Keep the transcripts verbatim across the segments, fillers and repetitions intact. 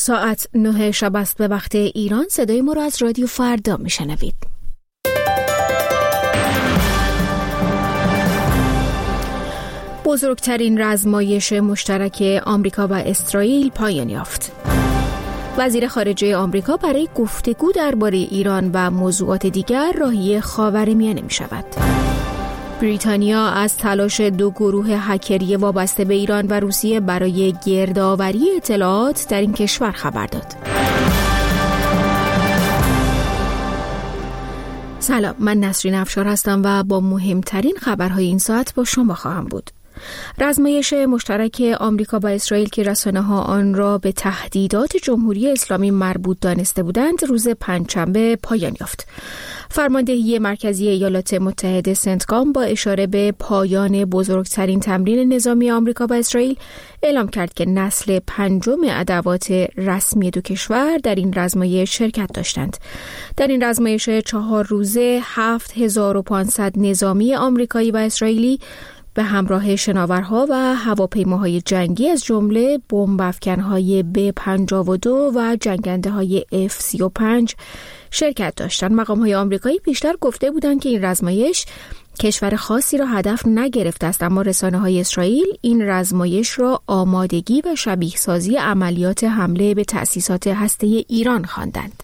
ساعت نه شب است به وقت ایران. صدای ما را از رادیو فردا میشنوید. بزرگترین رزمایش مشترک آمریکا و اسرائیل پایان یافت. وزیر خارجه آمریکا برای گفتگو درباره ایران و موضوعات دیگر راهی خاورمیانه می شود. بریتانیا از تلاش دو گروه هکری وابسته به ایران و روسیه برای گردآوری اطلاعات در این کشور خبر داد. سلام، من نسرین افشار هستم و با مهمترین خبرهای این ساعت با شما خواهم بود. رزمایش مشترک آمریکا و اسرائیل که رسانه‌ها آن را به تهدیدات جمهوری اسلامی مربوط دانسته بودند، روز پنجشنبه پایان یافت. فرماندهی مرکزی ایالات متحده سنتکام با اشاره به پایان بزرگترین تمرین نظامی آمریکا و اسرائیل اعلام کرد که نسل پنجم عدوات رسمی دو کشور در این رزمایش شرکت داشتند. در این رزمایش چهار روزه هفت هزار و پانصد نظامی آمریکایی و اسرائیلی به همراه شناورها و هواپیماهای جنگی از جمله بمب افکن‌های به پنجاه و دو و جنگنده‌های اف سی و پنج شرکت داشتند. مقام‌های آمریکایی پیشتر گفته بودند که این رزمایش کشور خاصی را هدف نگرفته است، اما رسانه‌های اسرائیل این رزمایش را آمادگی و شبیه سازی عملیات حمله به تأسیسات هسته‌ای ایران خواندند.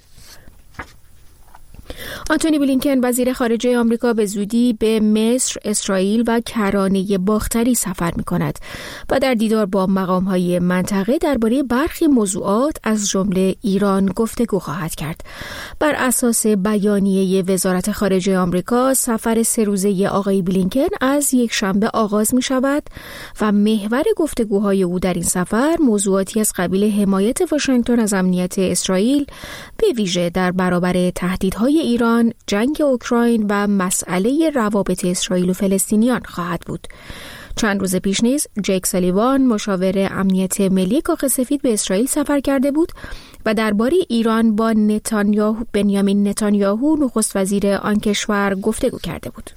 آنتونی بلینکن وزیر خارجه آمریکا به زودی به مصر، اسرائیل و کرانه باختری سفر می‌کند و در دیدار با مقام‌های منطقه درباره برخی موضوعات از جمله ایران گفتگو خواهد کرد. بر اساس بیانیه وزارت خارجه آمریکا، سفر سه روزه آقای بلینکن از یک شنبه آغاز می‌شود و محور گفتگوهای او در این سفر موضوعاتی از قبیل حمایت واشنگتن از امنیت اسرائیل، به ویژه در برابر تهدیدهای ایران، جنگ اوکراین و مسئله روابط اسرائیل و فلسطینیان خواهد بود. چند روز پیش نیز جیک سالیوان مشاور امنیت ملی کاخ سفید به اسرائیل سفر کرده بود و درباره ایران با نتانیاهو بنیامین نتانیاهو نخست وزیر آن کشور گفتگو کرده بود.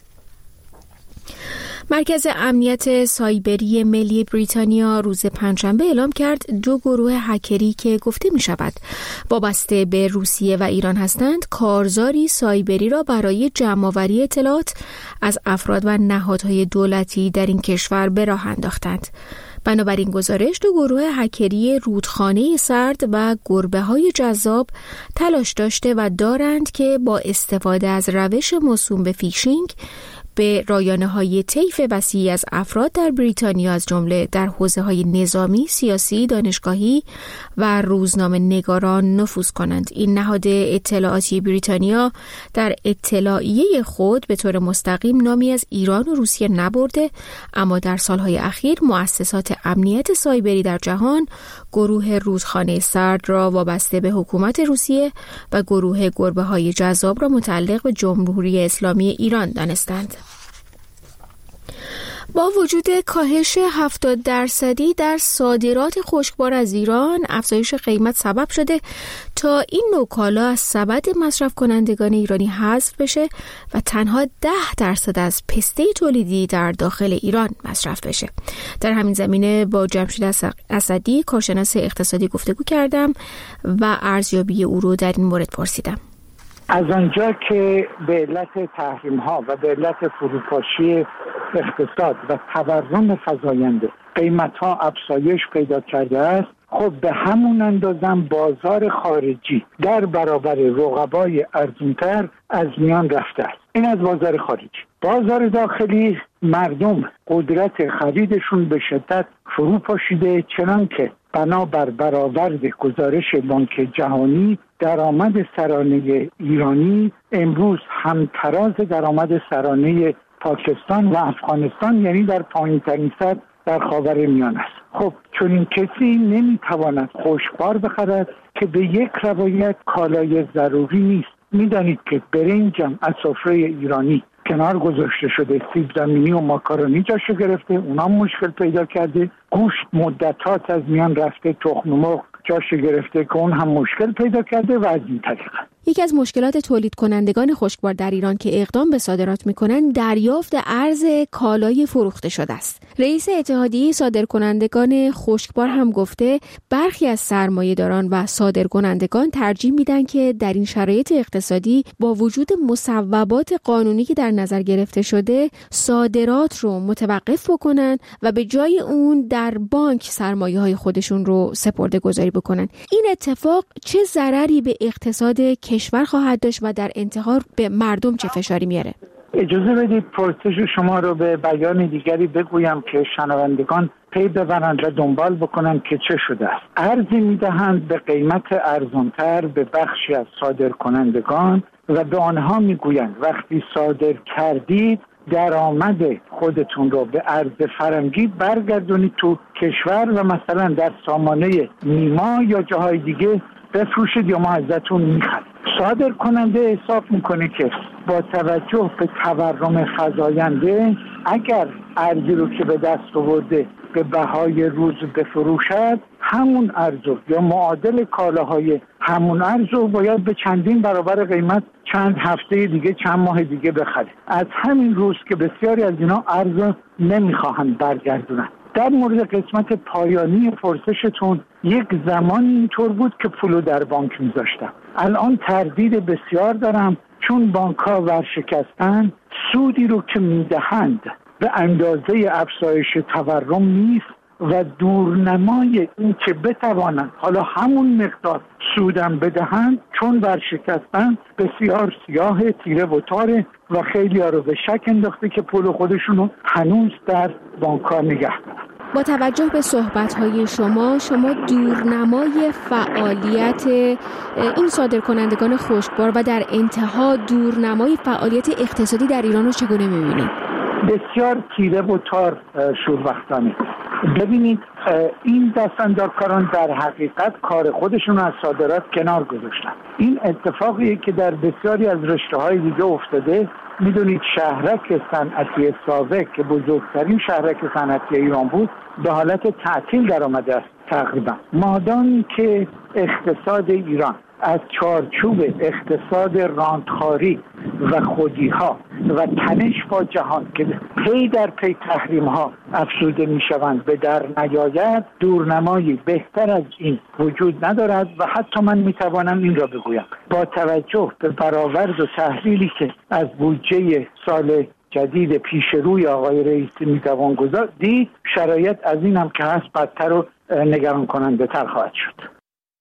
مرکز امنیت سایبری ملی بریتانیا روز پنجشنبه اعلام کرد دو گروه هکری که گفته می شود وابسته به روسیه و ایران هستند، کارزاری سایبری را برای جمع‌آوری اطلاعات از افراد و نهادهای دولتی در این کشور به راه انداختند. بنابراین گزارش دو گروه هکری رودخانه سرد و گربه‌های جذاب تلاش داشته و دارند که با استفاده از روش موسوم به فیشینگ به رایانه‌های طیف وسیعی از افراد در بریتانیا از جمله در حوزه‌های نظامی، سیاسی، دانشگاهی و روزنامه نگاران نفوذ کنند. این نهاد اطلاعاتی بریتانیا در اطلاعیه خود به طور مستقیم نامی از ایران و روسیه نبرده، اما در سالهای اخیر مؤسسات امنیت سایبری در جهان گروه رودخانه سرد را وابسته به حکومت روسیه و گروه گربه‌های جذاب را متعلق به جمهوری اسلامی ایران دانستند. با وجود کاهش هفتاد درصدی در صادرات خشکبار از ایران، افزایش قیمت سبب شده تا این نوع کالا از سبد مصرف کنندگان ایرانی حذف بشه و تنها ده درصد از پسته تولیدی در داخل ایران مصرف بشه. در همین زمینه با جمشید اسدی، کارشناس اقتصادی گفتگو کردم و ارزیابی او رو در این مورد پرسیدم. از آنجا که به علت تحریم ها و به علت فروپاشی اقتصاد و تورم فزاینده قیمت ها افزایش پیدا کرده است، خب به همون اندازه بازار خارجی در برابر رقبای ارزان‌تر از میان رفته است. این از بازار خارجی. بازار داخلی مردم قدرت خریدشون به شدت فرو پاشیده، چنان که بنابر برآورد گزارش بانک جهانی درآمد سرانه ایرانی امروز همتراز درآمد سرانه پاکستان و افغانستان، یعنی در پایین‌ترین سطح در خاورمیانه است. خب چون این کسی نمیتواند خشکبار بخرد که به یک روایت کالای ضروری نیست. میدانید که برنجم از سفره ایرانی کنار گذاشته شده، سیب زمینی و ماکارونی جاشو گرفته، اونا مشکل پیدا کرده، گوشت مدتات از میان رفته، تخم مرغ جاشو گرفته که اون هم مشکل پیدا کرده و از این طریق. یکی از مشکلات تولید کنندگان خشکبار در ایران که اقدام به صادرات میکنن دریافت ارز کالای فروخته شده است. رئیس اتحادیه صادرکنندگان خشکبار هم گفته برخی از سرمایه‌داران و صادرکنندگان ترجیح میدن که در این شرایط اقتصادی با وجود مصوبات قانونی که در نظر گرفته شده صادرات رو متوقف بکنن و به جای اون در بانک سرمایه‌های خودشون رو سپرده گذاری بکنن. این اتفاق چه ضرری به اقتصاد کشور خواهد داشت و در انتها به مردم چه فشاری میاره؟ اجازه بدید پرسش شما رو به بیان دیگری بگویم که شنوندگان پی ببرند و دنبال بکنند که چه شده است. ارزی میدهند به قیمت ارزانتر به بخشی از صادرکنندگان و به آنها میگویند وقتی صادر کردید درآمد خودتون رو به ارز فرنگی برگردونید تو کشور و مثلا در سامانه نیما یا جاهای دیگه بفروشید یا ما ازتون میخریم. صادر کننده حساب میکنه که با توجه به تورم فزاینده اگر ارزی رو که به دست آورده به بهای روز بفروشد همون ارزو یا معادل کالاهای همون ارزو باید به چندین برابر قیمت چند هفته دیگه چند ماه دیگه بخره. از همین روز که بسیاری از اینا ارز نمیخواهند برگردونن. در مورد قسمت پایانی پرسشتون یک زمان اینطور بود که پولو در بانک میذاشتم. الان تردید بسیار دارم چون بانک‌ها ورشکستن سودی رو که میدهند به اندازه افزایش تورم نیست و دورنمای این که بتوانند حالا همون مقدار سودم بدهند چون ورشکستن بسیار سیاه تیره و تاره و خیلی ها رو به شک انداخته که پول خودشونو هنوز در بانک‌ها نگه دارن. با توجه به صحبت‌های شما شما دورنمای فعالیت این صادرکنندگان خشکبار و در انتها دورنمای فعالیت اقتصادی در ایران رو چگونه می‌بینید؟ بسیار تیره و تار شوربختانه. ببینید این دستاندارکاران در حقیقت کار خودشون از صادرات کنار گذاشتن. این اتفاقیه که در بسیاری از رشته‌های دیگه افتاده. میدونید شهرک صنعتی ساوک که بزرگترین شهرک صنعتی ایران بود به حالت تعطیل در آمده است تقریبا. مادامی که اقتصاد ایران از چارچوب اقتصاد راندخاری و خودی‌ها و تنش با جهان که پی در پی تحریم‌ها افزوده می‌شوند به در نیاید دورنمایی بهتر از این وجود ندارد و حتی من می‌توانم این را بگویم با توجه به برآورد و تحلیلی که از بودجه سال جدید پیش روی آقای رئیسی می‌توان گذاشت دید شرایط از این هم که هست بدتر و نگران کننده تر خواهد شد.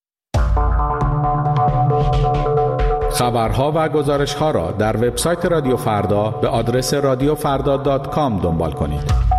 خبرها و گزارش‌ها را در وبسایت رادیو فردا به آدرس رادیو فردا دات کام دنبال کنید.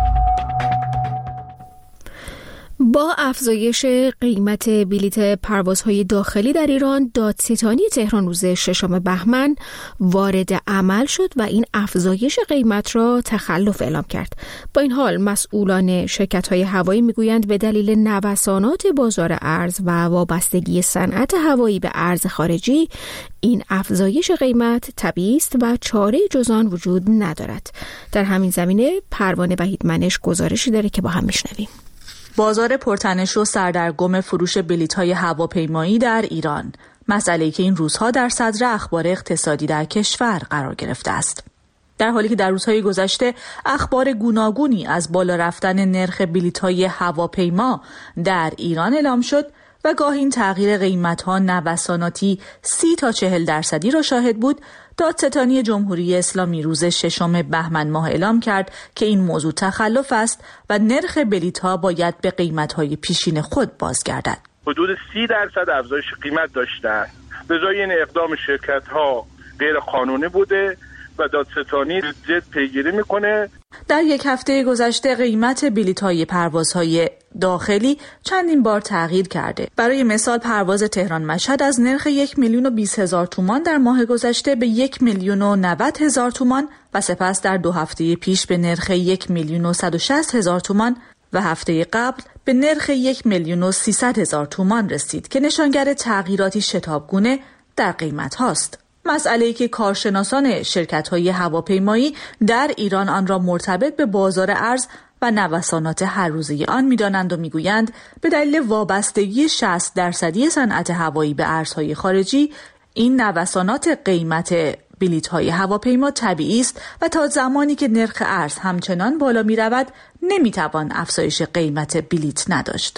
با افزایش قیمت بلیت پروازهای داخلی در ایران، دادستانی تهران روز ششم بهمن وارد عمل شد و این افزایش قیمت را تخلف اعلام کرد. با این حال مسئولان شرکت‌های هوایی میگویند به دلیل نوسانات بازار ارز و وابستگی صنعت هوایی به ارز خارجی این افزایش قیمت طبیعی است و چاره جز آن وجود ندارد. در همین زمینه پروانه وحیدمنش گزارشی داره که با هم میشنویم. بازار پرتنش و سردرگم فروش بلیط‌های هواپیمایی در ایران، مسئله‌ای که این روزها در صدر اخبار اقتصادی در کشور قرار گرفته است. در حالی که در روزهای گذشته اخبار گوناگونی از بالا رفتن نرخ بلیط‌های هواپیما در ایران اعلام شد و گاهی این تغییر قیمت‌ها نوساناتی سی تا چهل درصدی را شاهد بود، دادستانی جمهوری اسلامی روز ششم بهمن ماه اعلام کرد که این موضوع تخلف است و نرخ بلیط‌ها باید به قیمت‌های پیشین خود بازگردد. حدود سی درصد افزایش قیمت داشتند. به جای این اقدام شرکت‌ها غیر قانونی بوده و دادستانی جد پیگیری میکنه. در یک هفته گذشته قیمت بلیط‌های پروازهای داخلی چندین بار تغییر کرده. برای مثال پرواز تهران مشهد از نرخ یک میلیون و بیست هزار تومان در ماه گذشته به یک میلیون و نود هزار تومان و سپس در دو هفته پیش به نرخ یک میلیون و صد و شصت هزار تومان و هفته قبل به نرخ یک میلیون و سیصد هزار تومان رسید که نشانگر تغییراتی شتابگونه در قیمت هاست. مسئله‌ای که کارشناسان شرکت‌های هواپیمایی در ایران آن را مرتبط به بازار ارز و نوسانات هر روزه آن می‌دانند و می‌گویند به دلیل وابستگی شصت درصدی صنعت هوایی به ارزهای خارجی این نوسانات قیمت بلیط‌های هواپیما طبیعی است و تا زمانی که نرخ ارز همچنان بالا می‌رود نمی‌توان افزایش قیمت بلیط نداشت.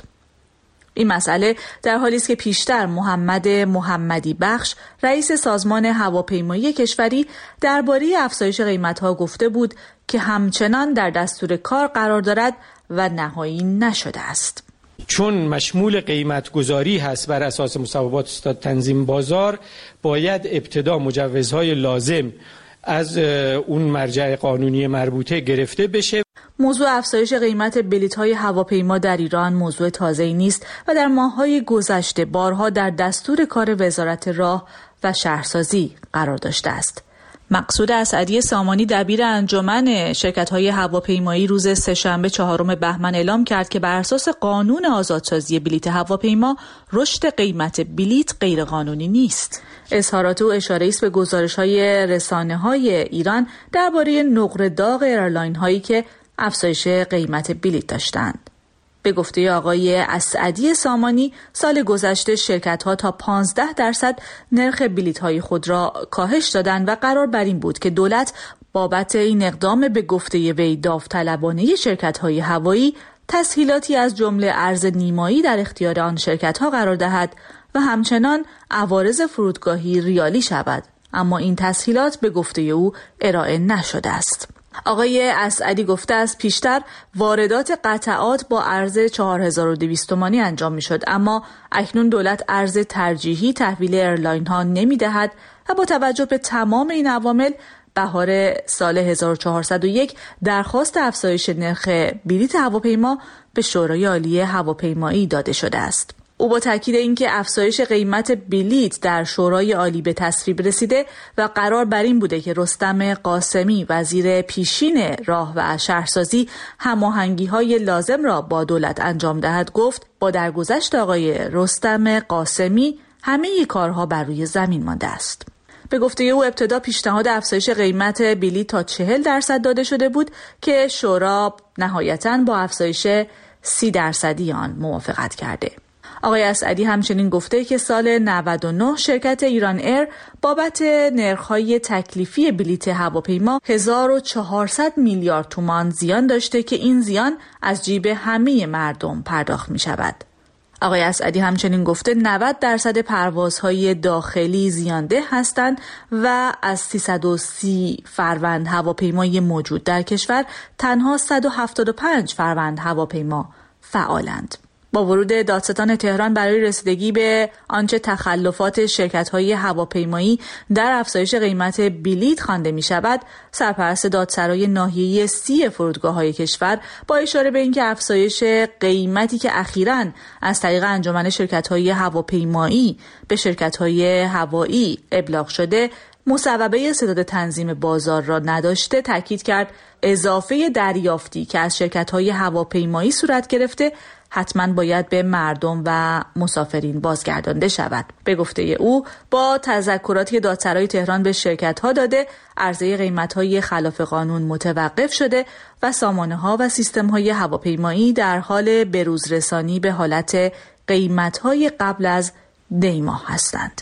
این مسئله در حالی است که پیشتر محمد محمدی بخش رئیس سازمان هواپیمایی کشوری درباره افزایش قیمت‌ها گفته بود که همچنان در دستور کار قرار دارد و نهایی نشده است. چون مشمول قیمت گذاری هست بر اساس مصوبات استاد تنظیم بازار، باید ابتدا مجوزهای لازم از اون مرجع قانونی مربوطه گرفته بشه. موضوع افزایش قیمت بلیط‌های هواپیما در ایران موضوع تازه‌ای نیست و در ماه‌های گذشته بارها در دستور کار وزارت راه و شهرسازی قرار داشته است. مقصود اسعدی سامانی دبیر انجمن شرکت‌های هواپیمایی روز سه‌شنبه چهارم بهمن اعلام کرد که بر اساس قانون آزادسازی بلیط هواپیما رشد قیمت بلیط غیرقانونی نیست. اظهارات او اشاره است به گزارش‌های رسانه‌های ایران درباره نقره داغ ایرلاین‌هایی که افزایش قیمت بلیط داشتند. به گفته آقای اسعدی سامانی، سال گذشته شرکت‌ها تا پانزده درصد نرخ بلیط‌های خود را کاهش دادند و قرار بر این بود که دولت بابت این اقدام به گفته وی داوطلبانه شرکت‌های هوایی تسهیلاتی از جمله ارز نیمایی در اختیار آن شرکت‌ها قرار دهد و همچنان عوارض فرودگاهی ریالی شود، اما این تسهیلات به گفته او ارائه نشده است. آقای اسعدی گفته است پیشتر واردات قطعات با ارز چهار هزار و دویست تومانی انجام می شد، اما اکنون دولت ارز ترجیحی تحویل ایرلاین ها نمی دهد و با توجه به تمام این عوامل بهار سال هزار و چهارصد و یک درخواست افزایش نرخ بلیط هواپیما به شورای عالی هواپیمایی داده شده است. او با تاکید اینکه افزایش قیمت بلیط در شورای عالی به تصویب رسیده و قرار بر این بوده که رستم قاسمی وزیر پیشین راه و شهرسازی هماهنگی‌های لازم را با دولت انجام دهد، گفت با درگذشت آقای رستم قاسمی همه کارها بر روی زمین مانده است. به گفته او ابتدا پیشنهاد افزایش قیمت بلیط تا چهل درصد داده شده بود که شورا نهایتاً با افزایش سی درصدی آن موافقت کرده. آقای اسعدی همچنین گفته که سال نود و نه شرکت ایران ایر بابت نرخ‌های تکلیفی بلیط هواپیما هزار و چهارصد میلیارد تومان زیان داشته که این زیان از جیب همه مردم پرداخت می شود. آقای اسعدی همچنین گفته نود درصد پروازهای داخلی زیانده هستند و از سیصد و سی فروند هواپیمای موجود در کشور تنها صد و هفتاد و پنج فروند هواپیما فعالند. با ورود دادستان تهران برای رسیدگی به آنچه تخلفات شرکت‌های هواپیمایی در افزایش قیمت بلیط خوانده می‌شود، سرپرست دادسرای ناحیه سی فرودگاه‌های کشور با اشاره به اینکه افزایش قیمتی که اخیراً از طریق انجمن شرکت‌های هواپیمایی به شرکت‌های هوایی ابلاغ شده، مصوبه ستاد تنظیم بازار را نداشته، تاکید کرد اضافه دریافتی که از شرکت‌های هواپیمایی صورت گرفته حتما باید به مردم و مسافرین بازگردانده شود. به گفته او با تذکراتی که دادسرای تهران به شرکت‌ها داده، عرضه قیمت‌های خلاف قانون متوقف شده و سامانه‌ها و سیستم‌های هواپیمایی در حال بروز رسانی به حالت قیمت‌های قبل از دی ماه هستند.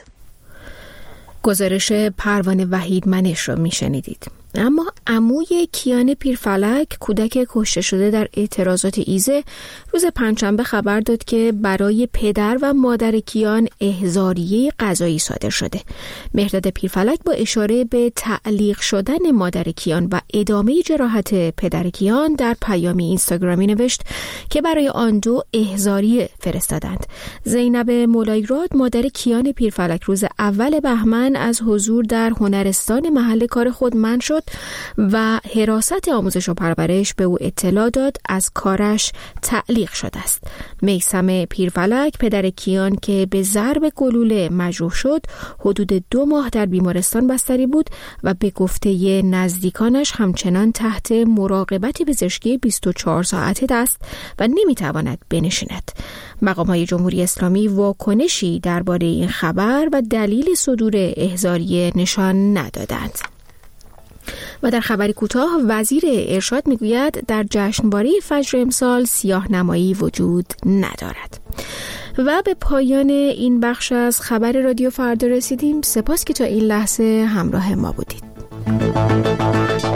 گزارش پروانه وحید منش را میشنیدید. اما عموی کیان پیرفلک، کودک کشته شده در اعتراضات ایزه، روز پنجشنبه خبر داد که برای پدر و مادر کیان احضاریه قضایی صادر شده. مهرداد پیرفلک با اشاره به تعلیق شدن مادر کیان و ادامه جراحت پدر کیان در پیامی اینستاگرامی نوشت که برای آن دو احضاریه فرستادند. زینب مولایراد، مادر کیان پیرفلک، روز اول بهمن از حضور در هنرستان محل کار خود منع شد و حراست آموزش و پرورش به او اطلاع داد از کارش تعلیق شده است. میثم پیرفلک، پدر کیان که به ضرب گلوله مجروح شد، حدود دو ماه در بیمارستان بستری بود و به گفته نزدیکانش همچنان تحت مراقبت پزشکی بیست و چهار ساعته است و نمیتواند بنشیند. مقامات جمهوری اسلامی واکنشی درباره این خبر و دلیل صدور احضاریه نشان ندادند. و در خبری کوتاه، وزیر ارشاد میگوید در جشنواره فجر امسال سیاه‌نمایی وجود ندارد. و به پایان این بخش از خبر رادیو فردا رسیدیم. سپاس که تا این لحظه همراه ما بودید.